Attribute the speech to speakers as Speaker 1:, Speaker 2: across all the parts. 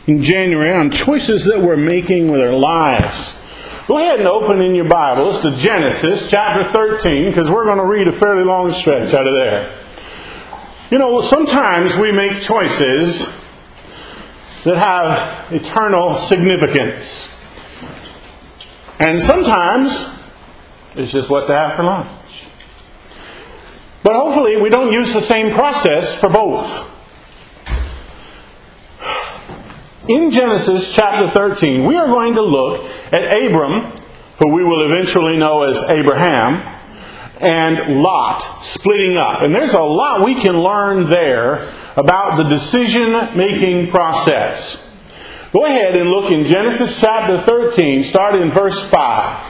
Speaker 1: in January on choices that we're making with our lives. Go ahead and open in your Bibles to Genesis chapter 13, because we're going to read a fairly long stretch out of there. You know, sometimes we make choices that have eternal significance. And sometimes it's just what to have for lunch. But hopefully we don't use the same process for both. In Genesis chapter 13, we are going to look at Abram, who we will eventually know as Abraham, and Lot splitting up. And there's a lot we can learn there about the decision-making process. Go ahead and look in Genesis chapter 13, starting in verse 5.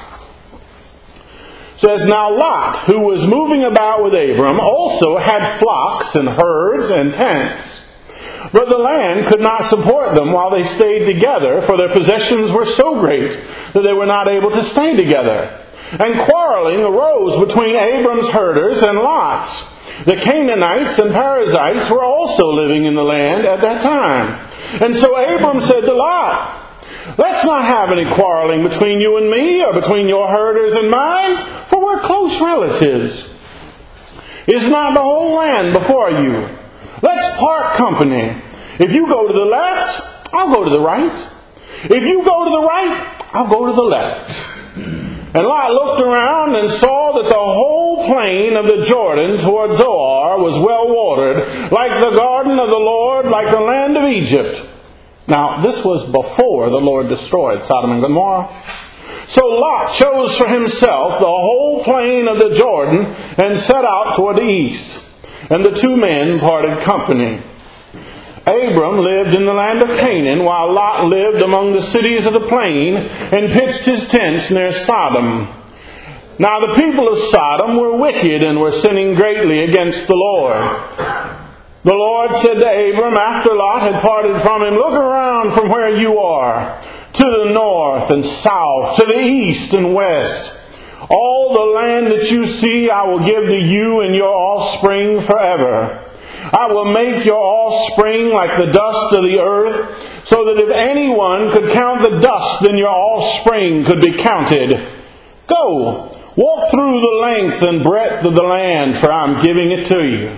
Speaker 1: It says, "Now Lot, who was moving about with Abram, also had flocks and herds and tents. But the land could not support them while they stayed together, for their possessions were so great that they were not able to stay together. And quarreling arose between Abram's herders and Lot's. The Canaanites and Perizzites were also living in the land at that time. And so Abram said to Lot, 'Let's not have any quarreling between you and me, or between your herders and mine, for we're close relatives. Is not the whole land before you? Let's part company. If you go to the left, I'll go to the right. If you go to the right, I'll go to the left.' And Lot looked around and saw that the whole plain of the Jordan toward Zoar was well watered, like the garden of the Lord, like the land of Egypt." Now, this was before the Lord destroyed Sodom and Gomorrah. "So Lot chose for himself the whole plain of the Jordan and set out toward the east. And the two men parted company. Abram lived in the land of Canaan, while Lot lived among the cities of the plain and pitched his tents near Sodom. Now the people of Sodom were wicked and were sinning greatly against the Lord. The Lord said to Abram, after Lot had parted from him, 'Look around from where you are, to the north and south, to the east and west. All the land that you see I will give to you and your offspring forever. I will make your offspring like the dust of the earth, so that if anyone could count the dust, then your offspring could be counted. Go, walk through the length and breadth of the land, for I am giving it to you.'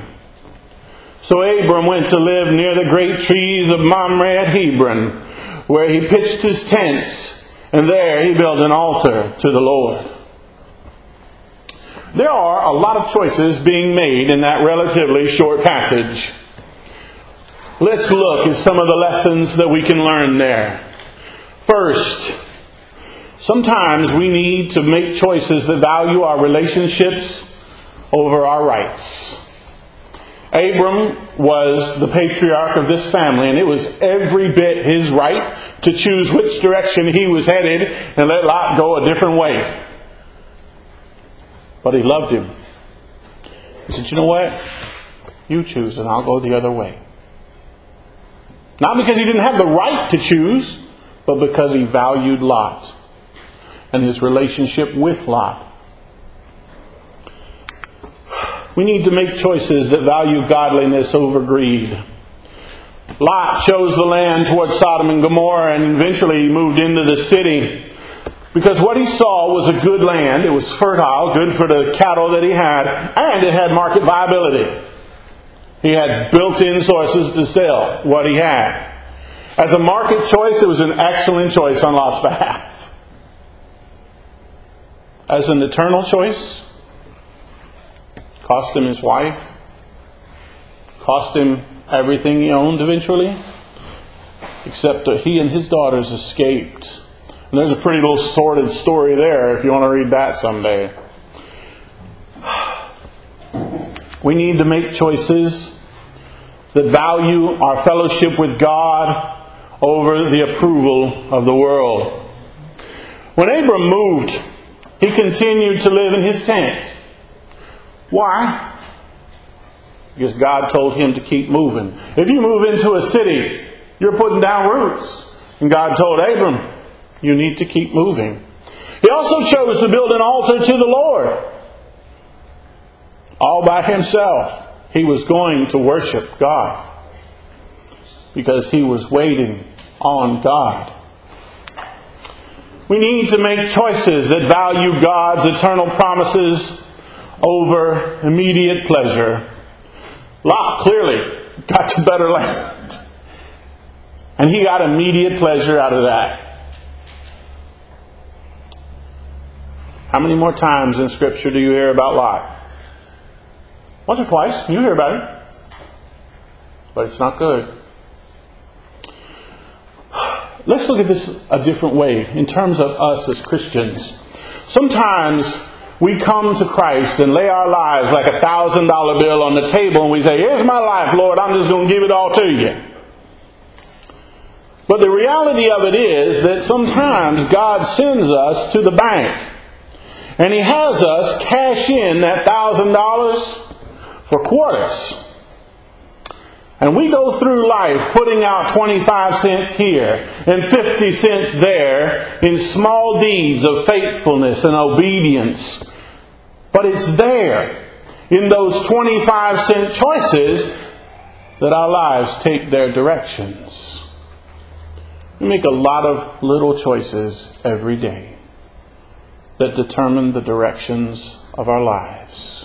Speaker 1: So Abram went to live near the great trees of Mamre at Hebron, where he pitched his tents, and there he built an altar to the Lord." There are a lot of choices being made in that relatively short passage. Let's look at some of the lessons that we can learn there. First, sometimes we need to make choices that value our relationships over our rights. Abram was the patriarch of this family, and it was every bit his right to choose which direction he was headed and let Lot go a different way. But he loved him. He said, "You know what? You choose and I'll go the other way." Not because he didn't have the right to choose, but because he valued Lot and his relationship with Lot. We need to make choices that value godliness over greed. Lot chose the land towards Sodom and Gomorrah, and eventually he moved into the city. Because what he saw was a good land. It was fertile, good for the cattle that he had, and it had market viability. He had built-in sources to sell what he had. As a market choice, it was an excellent choice on Lot's behalf. As an eternal choice, cost him his wife, cost him everything he owned eventually, except that he and his daughters escaped. And there's a pretty little sordid story there if you want to read that someday. We need to make choices that value our fellowship with God over the approval of the world. When Abram moved, he continued to live in his tent. Why? Because God told him to keep moving. If you move into a city, you're putting down roots. And God told Abram, you need to keep moving. He also chose to build an altar to the Lord. All by himself, he was going to worship God. Because he was waiting on God. We need to make choices that value God's eternal promises over immediate pleasure. Lot clearly got the better land. And he got immediate pleasure out of that. How many more times in Scripture do you hear about Lot? Once or twice. You hear about it. But it's not good. Let's look at this a different way in terms of us as Christians. Sometimes we come to Christ and lay our lives like $1,000 bill on the table and we say, here's my life, Lord, I'm just going to give it all to you. But the reality of it is that sometimes God sends us to the bank and He has us cash in that $1,000 for quarters. And we go through life putting out 25 cents here and 50 cents there in small deeds of faithfulness and obedience. But it's there in those 25-cent choices that our lives take their directions. We make a lot of little choices every day that determine the directions of our lives.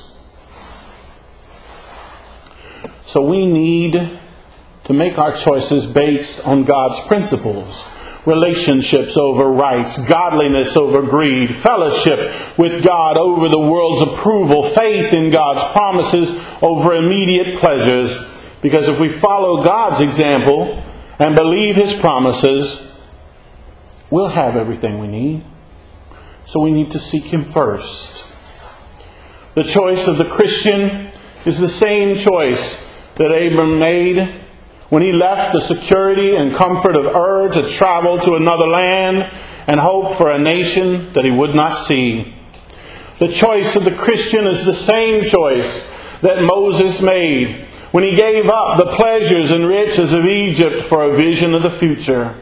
Speaker 1: So we need to make our choices based on God's principles. Relationships over rights, godliness over greed, fellowship with God over the world's approval, faith in God's promises over immediate pleasures. Because if we follow God's example and believe His promises, we'll have everything we need. So we need to seek Him first. The choice of the Christian is the same choice that Abram made when he left the security and comfort of Ur to travel to another land and hope for a nation that he would not see. The choice of the Christian is the same choice that Moses made when he gave up the pleasures and riches of Egypt for a vision of the future.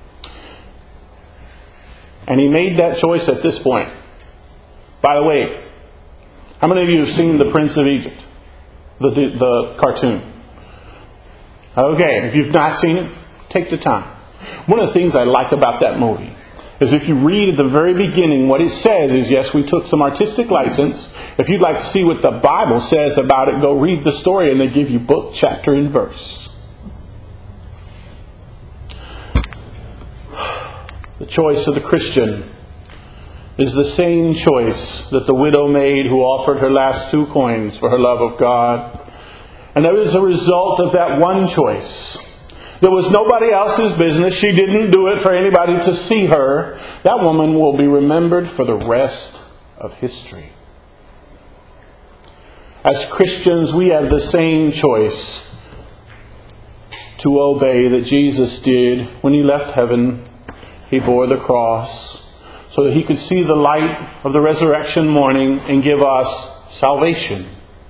Speaker 1: And he made that choice at this point. By the way, how many of you have seen The Prince of Egypt? The cartoon. Okay, if you've not seen it, take the time. One of the things I like about that movie is if you read at the very beginning, what it says is, yes, we took some artistic license. If you'd like to see what the Bible says about it, go read the story, and they give you book, chapter, and verse. The choice of the Christian is the same choice that the widow made who offered her last 2 coins for her love of God. And as a result of that one choice, there was nobody else's business. She didn't do it for anybody to see her. That woman will be remembered for the rest of history. As Christians, we have the same choice to obey that Jesus did when He left heaven. He bore the cross so that He could see the light of the resurrection morning and give us salvation.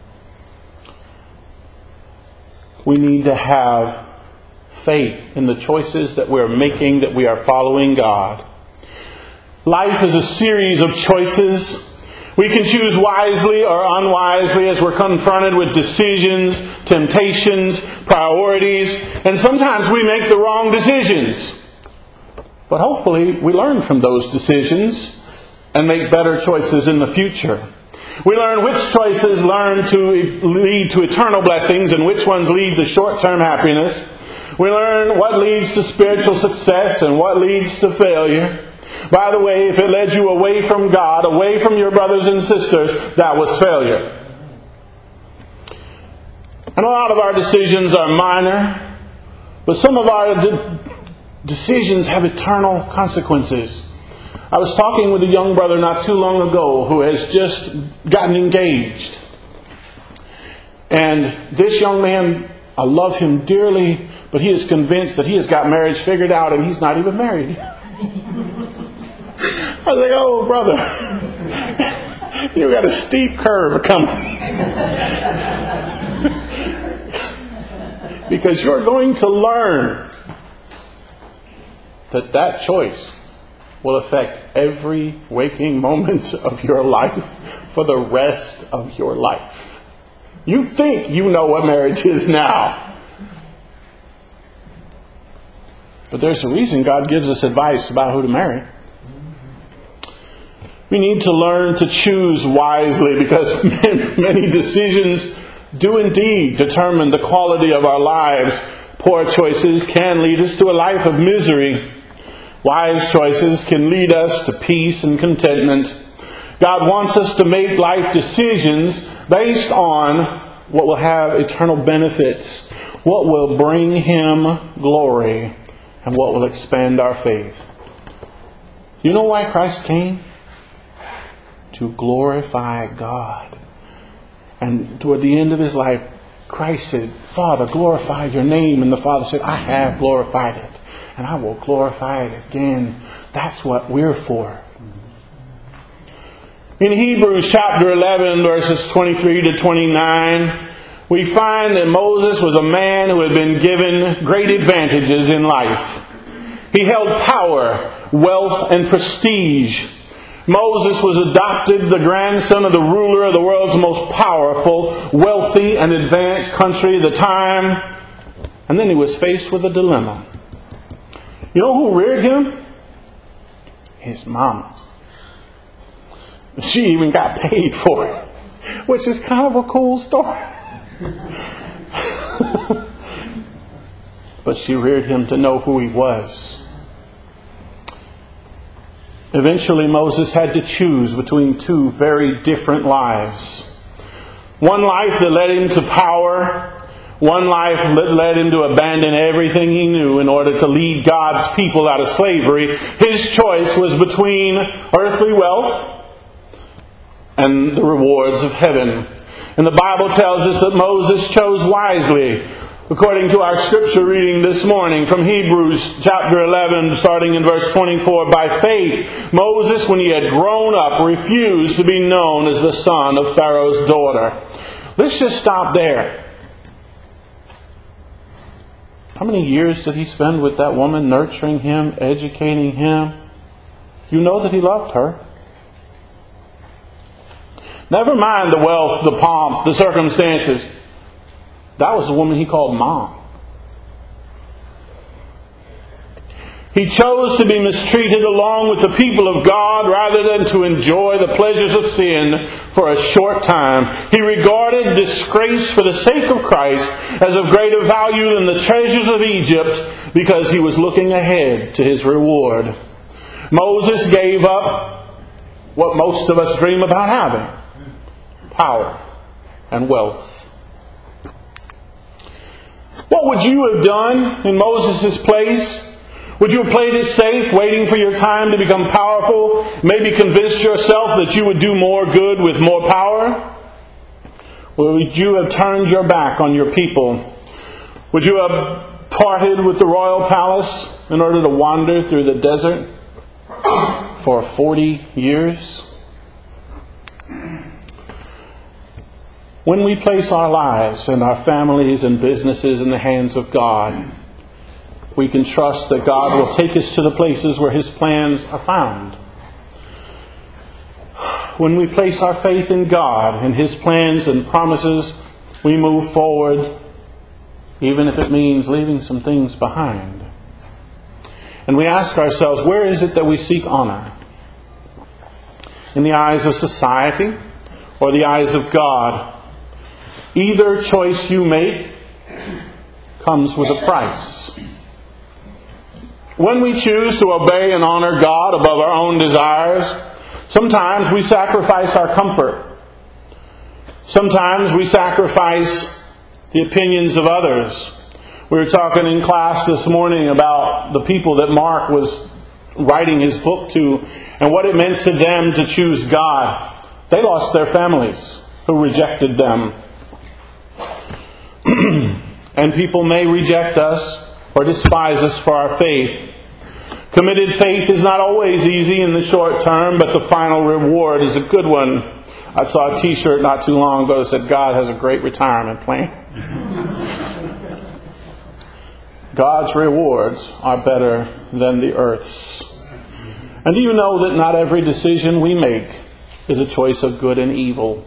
Speaker 1: We need to have faith in the choices that we're making, that we are following God. Life is a series of choices. We can choose wisely or unwisely as we're confronted with decisions, temptations, priorities, and sometimes we make the wrong decisions. But hopefully we learn from those decisions and make better choices in the future. We learn which choices lead to eternal blessings and which ones lead to short-term happiness. We learn what leads to spiritual success and what leads to failure. By the way, if it led you away from God, away from your brothers and sisters, that was failure. And a lot of our decisions are minor, but some of our decisions have eternal consequences. I was talking with a young brother not too long ago who has just gotten engaged. And this young man, I love him dearly, but he is convinced that he has got marriage figured out and he's not even married. I was like, oh, brother, you got a steep curve coming. Because you're going to learn that choice will affect every waking moment of your life for the rest of your life. You think you know what marriage is now. But there's a reason God gives us advice about who to marry. We need to learn to choose wisely, because many decisions do indeed determine the quality of our lives. Poor choices can lead us to a life of misery. Wise choices can lead us to peace and contentment. God wants us to make life decisions based on what will have eternal benefits, what will bring Him glory, and what will expand our faith. You know why Christ came? To glorify God. And toward the end of His life, Christ said, Father, glorify your name. And the Father said, I have glorified it, and I will glorify it again. That's what we're for. In Hebrews chapter 11, verses 23 to 29, we find that Moses was a man who had been given great advantages in life. He held power, wealth, and prestige. Moses was adopted the grandson of the ruler of the world's most powerful, wealthy, and advanced country at the time. And then he was faced with a dilemma. You know who reared him? His mama. She even got paid for it, which is kind of a cool story. But she reared him to know who he was. Eventually, Moses had to choose between two very different lives. One life that led him to power. One life that led him to abandon everything he knew in order to lead God's people out of slavery. His choice was between earthly wealth and the rewards of heaven. And the Bible tells us that Moses chose wisely. According to our scripture reading this morning from Hebrews chapter 11, starting in verse 24, by faith, Moses, when he had grown up, refused to be known as the son of Pharaoh's daughter. Let's just stop there. How many years did he spend with that woman, nurturing him, educating him? You know that he loved her. Never mind the wealth, the pomp, the circumstances. That was the woman he called Mom. He chose to be mistreated along with the people of God rather than to enjoy the pleasures of sin for a short time. He regarded disgrace for the sake of Christ as of greater value than the treasures of Egypt, because he was looking ahead to his reward. Moses gave up what most of us dream about having: power and wealth. What would you have done in Moses' place? Would you have played it safe, waiting for your time to become powerful? Maybe convinced yourself that you would do more good with more power? Or would you have turned your back on your people? Would you have parted with the royal palace in order to wander through the desert for 40 years? When we place our lives and our families and businesses in the hands of God, we can trust that God will take us to the places where His plans are found. When we place our faith in God and His plans and promises, we move forward, even if it means leaving some things behind. And we ask ourselves, where is it that we seek honor? In the eyes of society or the eyes of God? Either choice you make comes with a price. When we choose to obey and honor God above our own desires, sometimes we sacrifice our comfort. Sometimes we sacrifice the opinions of others. We were talking in class this morning about the people that Mark was writing his book to and what it meant to them to choose God. They lost their families who rejected them. And people may reject us or despise us for our faith. Committed faith is not always easy in the short term, but the final reward is a good one. I saw a t-shirt not too long ago that said, God has a great retirement plan. God's rewards are better than the earth's. And do you know that not every decision we make is a choice of good and evil?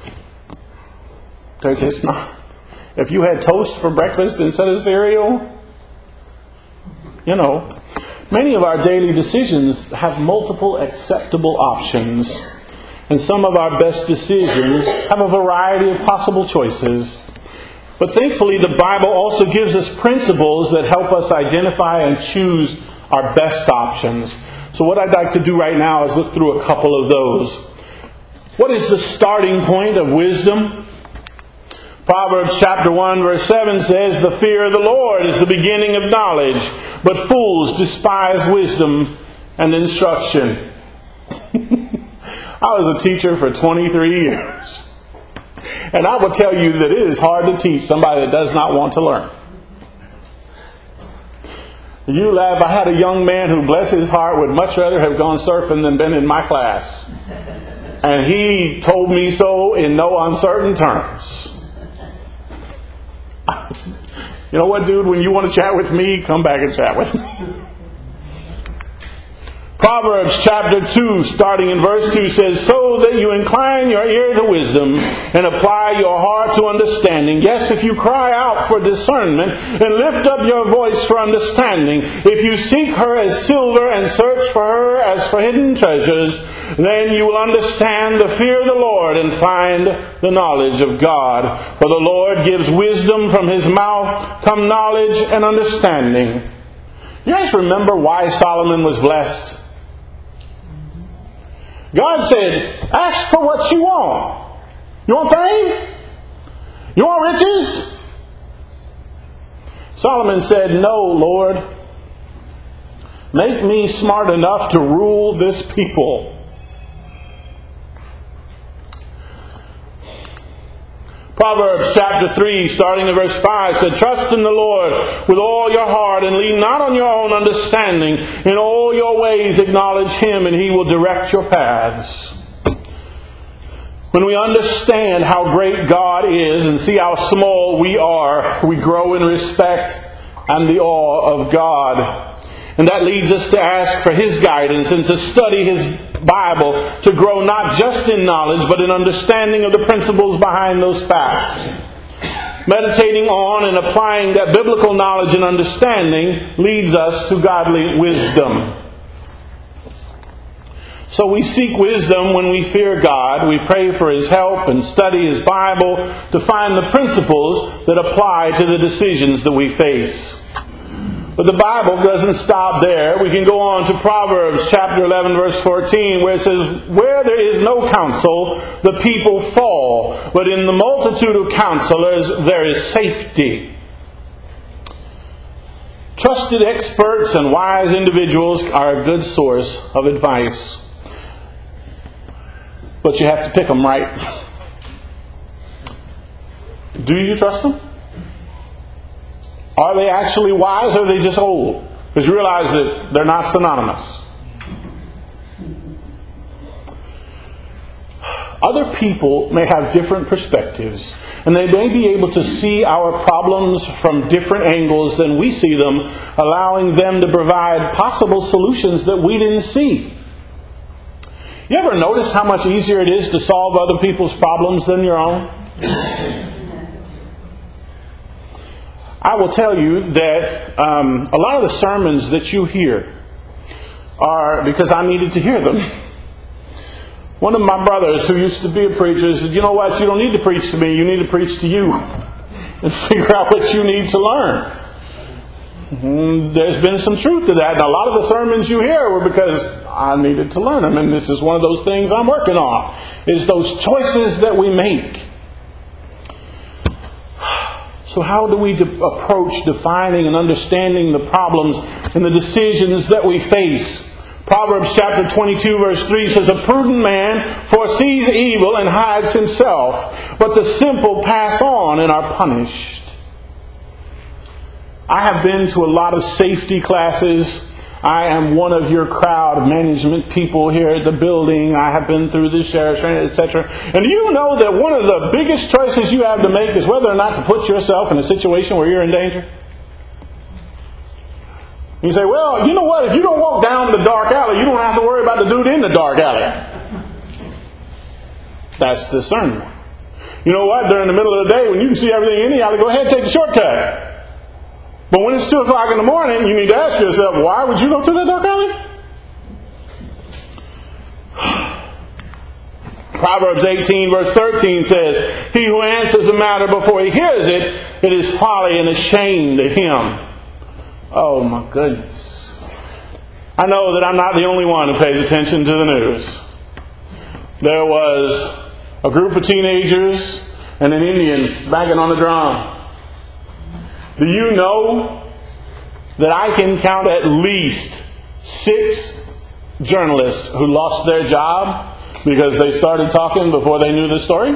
Speaker 1: It's not. If you had toast for breakfast instead of cereal, Many of our daily decisions have multiple acceptable options. And some of our best decisions have a variety of possible choices. But thankfully, the Bible also gives us principles that help us identify and choose our best options. So what I'd like to do right now is look through a couple of those. What is the starting point of wisdom? Proverbs chapter 1 verse 7 says, "The fear of the Lord is the beginning of knowledge, but fools despise wisdom and instruction." I was a teacher for 23 years. And I will tell you that it is hard to teach somebody that does not want to learn. You laugh. I had a young man who, bless his heart, would much rather have gone surfing than been in my class. And he told me so in no uncertain terms. You know what, dude? When you want to chat with me, come back and chat with me. Proverbs chapter 2, starting in verse 2, says, "So that you incline your ear to wisdom and apply your heart to understanding. Yes, if you cry out for discernment and lift up your voice for understanding, if you seek her as silver and search for her as for hidden treasures, then you will understand the fear of the Lord and find the knowledge of God. For the Lord gives wisdom, from his mouth come knowledge and understanding." You guys remember why Solomon was blessed? God said, ask for what you want. You want fame? You want riches? Solomon said, "No, Lord. Make me smart enough to rule this people." Proverbs chapter 3, starting in verse 5, said, "Trust in the Lord with all your heart and lean not on your own understanding. In all your ways acknowledge him, and he will direct your paths." When we understand how great God is and see how small we are, we grow in respect and the awe of God. And that leads us to ask for his guidance and to study his Bible to grow not just in knowledge but in understanding of the principles behind those facts. Meditating on and applying that biblical knowledge and understanding leads us to godly wisdom. So we seek wisdom when we fear God. We pray for his help and study his Bible to find the principles that apply to the decisions that we face. But the Bible doesn't stop there. We can go on to Proverbs chapter 11 verse 14, where it says, "Where there is no counsel, the people fall, but in the multitude of counselors there is safety." Trusted experts and wise individuals are a good source of advice. But you have to pick them right. Do you trust them? Are they actually wise, or are they just old? Because you realize that they're not synonymous. Other people may have different perspectives, and they may be able to see our problems from different angles than we see them, allowing them to provide possible solutions that we didn't see. You ever notice how much easier it is to solve other people's problems than your own? I will tell you that a lot of the sermons that you hear are because I needed to hear them. One of my brothers who used to be a preacher said, "You know what? You don't need to preach to me. You need to preach to you and figure out what you need to learn." There's been some truth to that. And a lot of the sermons you hear were because I needed to learn them. And this is one of those things I'm working on, is those choices that we make. So how do we approach defining and understanding the problems and the decisions that we face? Proverbs chapter 22 verse 3 says, "A prudent man foresees evil and hides himself, but the simple pass on and are punished." I have been to a lot of safety classes. I am one of your crowd of management people here at the building. I have been through the sheriff's training, etc. And do you know that one of the biggest choices you have to make is whether or not to put yourself in a situation where you're in danger? You say, "Well, you know what? If you don't walk down the dark alley, you don't have to worry about the dude in the dark alley." That's discernment. You know what? During the middle of the day, when you can see everything in the alley, go ahead and take the shortcut. But when it's 2 o'clock in the morning, you need to ask yourself, why would you go through that dark alley? Proverbs 18 verse 13 says, he who answers a matter before he hears it, it is folly and a shame to him. Oh my goodness. I know that I'm not the only one who pays attention to the news. There was a group of teenagers and an Indian banging on the drum. Do you know that I can count at least 6 journalists who lost their job because they started talking before they knew the story?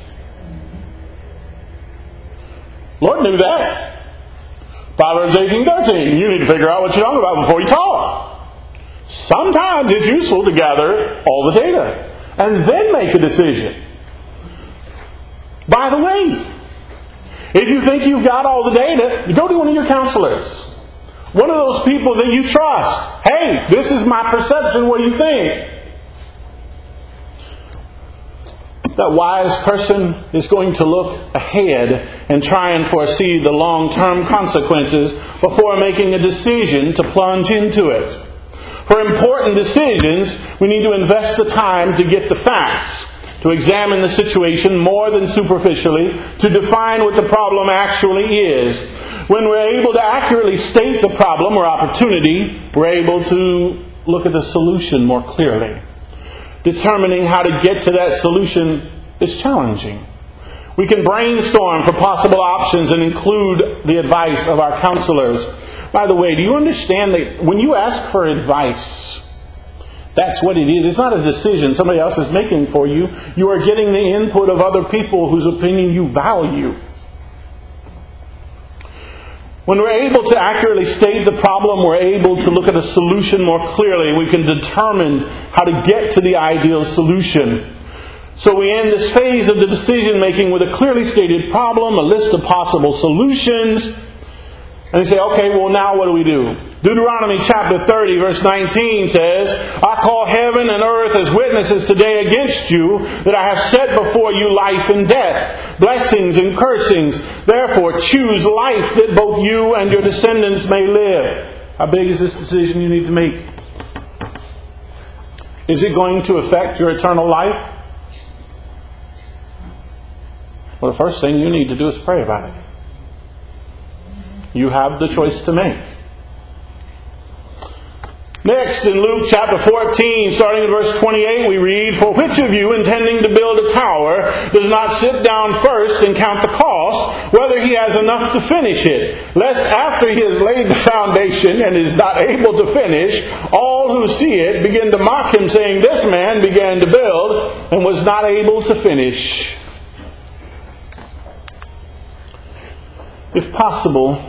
Speaker 1: Lord knew that. Proverbs 18:13. You need to figure out what you're talking about before you talk. Sometimes it's useful to gather all the data and then make a decision. By the way, if you think you've got all the data, go to one of your counselors. One of those people that you trust. Hey, this is my perception. What do you think? That wise person is going to look ahead and try and foresee the long-term consequences before making a decision to plunge into it. For important decisions, we need to invest the time to get the facts, to examine the situation more than superficially, to define what the problem actually is. When we're able to accurately state the problem or opportunity, we're able to look at the solution more clearly. Determining how to get to that solution is challenging. We can brainstorm for possible options and include the advice of our counselors. By the way, do you understand that when you ask for advice, that's what it is. It's not a decision somebody else is making for you. You are getting the input of other people whose opinion you value. When we're able to accurately state the problem, we're able to look at a solution more clearly. We can determine how to get to the ideal solution. So we end this phase of the decision making with a clearly stated problem, a list of possible solutions. And you say, okay, well now what do we do? Deuteronomy chapter 30 verse 19 says, I call heaven and earth as witnesses today against you, that I have set before you life and death, blessings and cursings. Therefore choose life, that both you and your descendants may live. How big is this decision you need to make? Is it going to affect your eternal life? Well, the first thing you need to do is pray about it. You have the choice to make. Next, in Luke chapter 14, starting in verse 28, we read, For which of you, intending to build a tower, does not sit down first and count the cost, whether he has enough to finish it, lest after he has laid the foundation and is not able to finish, all who see it begin to mock him, saying, This man began to build and was not able to finish. If possible,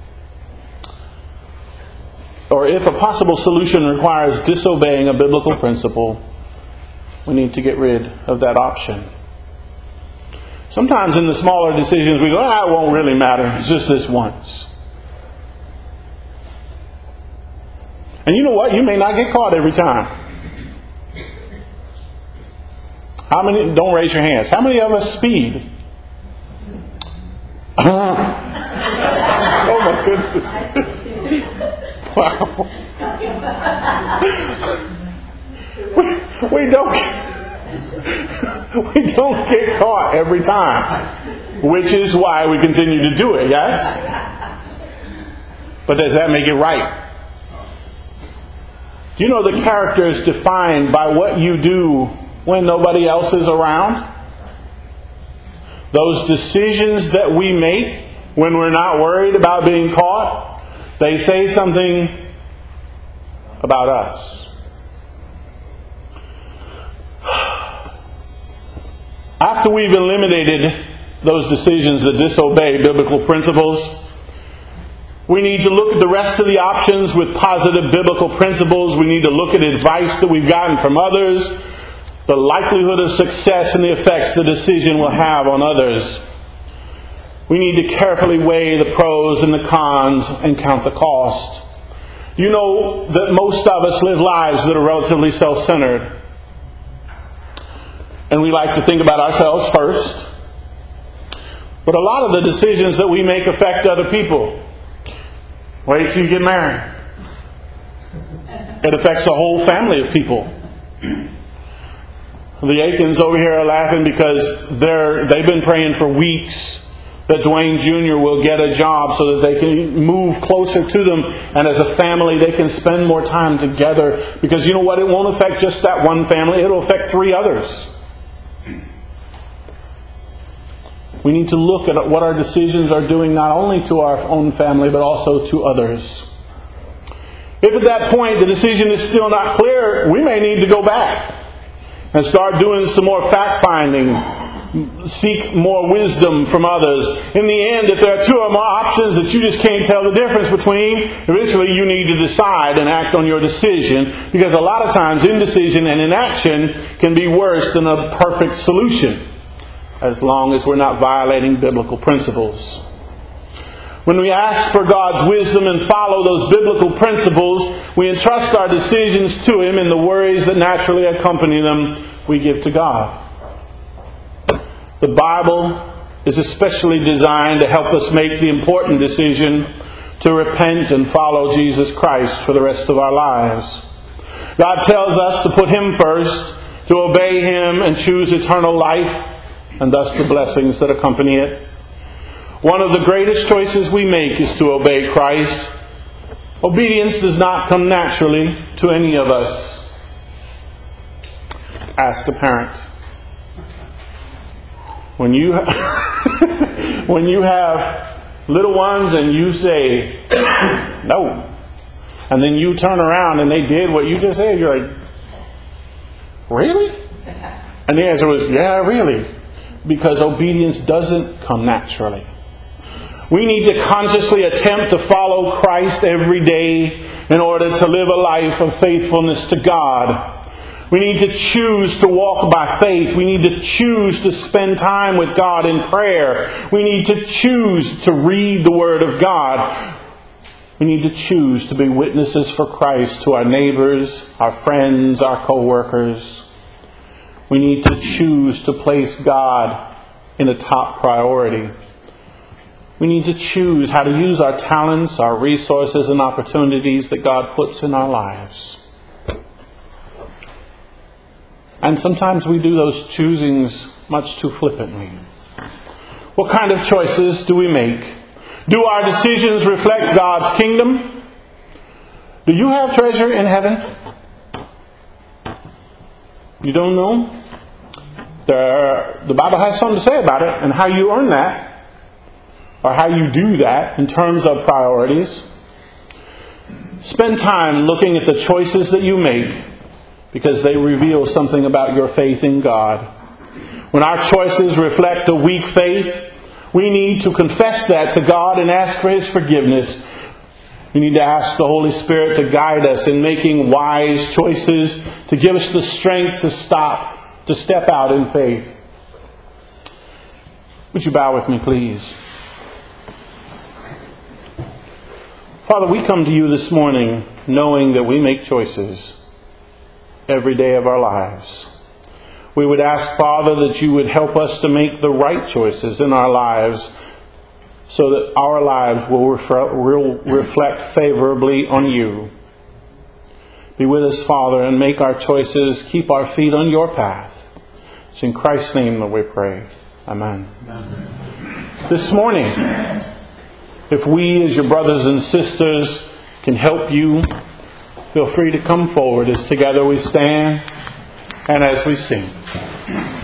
Speaker 1: or if a possible solution requires disobeying a biblical principle, we need to get rid of that option. Sometimes in the smaller decisions we go, it won't really matter, it's just this once. And you know what? You may not get caught every time. How many, don't raise your hands, how many of us speed? Oh my goodness. Wow. We don't get caught every time, which is why we continue to do it, yes? But does that make it right? Do you know the character is defined by what you do when nobody else is around? Those decisions that we make when we're not worried about being caught, they say something about us. After we've eliminated those decisions that disobey biblical principles, we need to look at the rest of the options with positive biblical principles. We need to look at advice that we've gotten from others, the likelihood of success and the effects the decision will have on others. We need to carefully weigh the pros and the cons and count the cost. You know that most of us live lives that are relatively self-centered. And we like to think about ourselves first. But a lot of the decisions that we make affect other people. Wait till you get married. It affects a whole family of people. The Aikens over here are laughing because they've been praying for weeks that Dwayne Jr. will get a job so that they can move closer to them, and as a family they can spend more time together. Because you know what? It won't affect just that one family. It'll affect 3 others. We need to look at what our decisions are doing not only to our own family but also to others. If at that point the decision is still not clear, we may need to go back and start doing some more fact-finding, seek more wisdom from others. In the end, if there are 2 or more options that you just can't tell the difference between, eventually you need to decide and act on your decision, because a lot of times indecision and inaction can be worse than a perfect solution, as long as we're not violating biblical principles. When we ask for God's wisdom and follow those biblical principles, we entrust our decisions to Him, and the worries that naturally accompany them we give to God. The Bible is especially designed to help us make the important decision to repent and follow Jesus Christ for the rest of our lives. God tells us to put Him first, to obey Him and choose eternal life, and thus the blessings that accompany it. One of the greatest choices we make is to obey Christ. Obedience does not come naturally to any of us. Ask a parent. When you have little ones and you say, no, and then you turn around and they did what you just said, you're like, really? And the answer was, yeah, really. Because obedience doesn't come naturally. We need to consciously attempt to follow Christ every day in order to live a life of faithfulness to God. We need to choose to walk by faith. We need to choose to spend time with God in prayer. We need to choose to read the Word of God. We need to choose to be witnesses for Christ to our neighbors, our friends, our co-workers. We need to choose to place God in a top priority. We need to choose how to use our talents, our resources, and opportunities that God puts in our lives. And sometimes we do those choosings much too flippantly. What kind of choices do we make? Do our decisions reflect God's kingdom? Do you have treasure in heaven? You don't know? The Bible has something to say about it and how you earn that, or how you do that in terms of priorities. Spend time looking at the choices that you make, because they reveal something about your faith in God. When our choices reflect a weak faith, we need to confess that to God and ask for His forgiveness. We need to ask the Holy Spirit to guide us in making wise choices, to give us the strength to step out in faith. Would you bow with me, please? Father, we come to you this morning knowing that we make choices every day of our lives. We would ask, Father, that you would help us to make the right choices in our lives so that our lives will reflect favorably on you. Be with us, Father, and make our choices, keep our feet on your path. It's in Christ's name that we pray. Amen. Amen. This morning, if we as your brothers and sisters can help you, feel free to come forward as together we stand and as we sing.